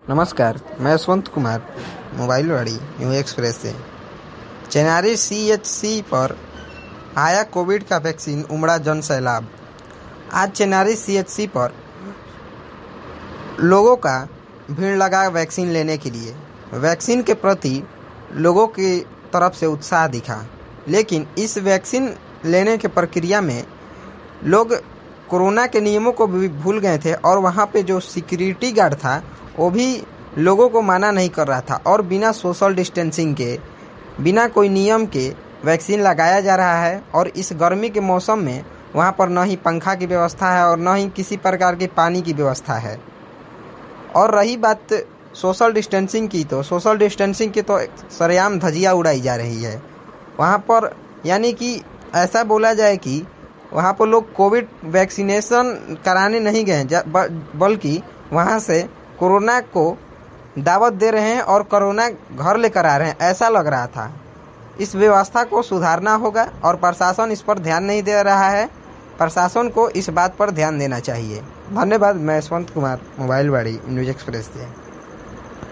नमस्कार, मैं Yashwant Kumar mobile Vaani new express से। चेनारी सीएचसी पर आया कोविड का वैक्सीन, उमड़ा जन सैलाब। आज चेनारी सीएचसी पर लोगों का भीड़ लगा वैक्सीन लेने के लिए। वैक्सीन के प्रति लोगों की तरफ से उत्साह दिखा, लेकिन इस वैक्सीन लेने के प्रक्रिया में लोग कोरोना के नियमों को भी भूल गए थे और वहाँ पे जो सिक्योरिटी गार्ड था वो भी लोगों को मना नहीं कर रहा था और बिना सोशल डिस्टेंसिंग के, बिना कोई नियम के वैक्सीन लगाया जा रहा है। और इस गर्मी के मौसम में वहाँ पर न ही पंखा की व्यवस्था है और न ही किसी प्रकार के पानी की व्यवस्था है। और रही बात सोशल डिस्टेंसिंग की, तो सोशल डिस्टेंसिंग की तो सरेआम धज्जियां उड़ाई जा रही है वहाँ पर। यानी कि ऐसा बोला जाए कि वहाँ पर लोग कोविड वैक्सीनेशन कराने नहीं गए, बल्कि वहाँ से कोरोना को दावत दे रहे हैं और कोरोना घर लेकर आ रहे हैं, ऐसा लग रहा था। इस व्यवस्था को सुधारना होगा और प्रशासन इस पर ध्यान नहीं दे रहा है। प्रशासन को इस बात पर ध्यान देना चाहिए। धन्यवाद। मैं Yashwant Kumar mobile Vaani news express से।